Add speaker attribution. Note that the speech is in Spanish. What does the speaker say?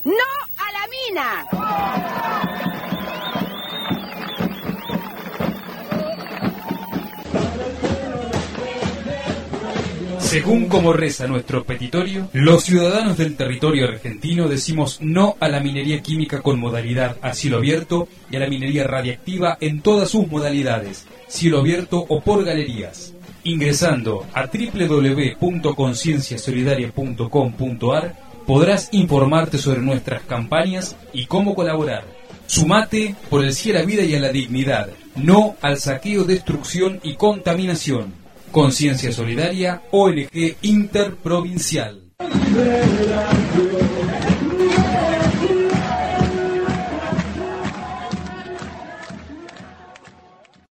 Speaker 1: ¡No a la mina!
Speaker 2: Según como reza nuestro petitorio, los ciudadanos del territorio argentino decimos no a la minería química con modalidad a cielo abierto y a la minería radiactiva en todas sus modalidades, cielo abierto o por galerías. Ingresando a www.concienciasolidaria.com.ar podrás informarte sobre nuestras campañas y cómo colaborar. Sumate por el sí a la vida y a la dignidad, no al saqueo, destrucción y contaminación. Conciencia Solidaria, ONG Interprovincial.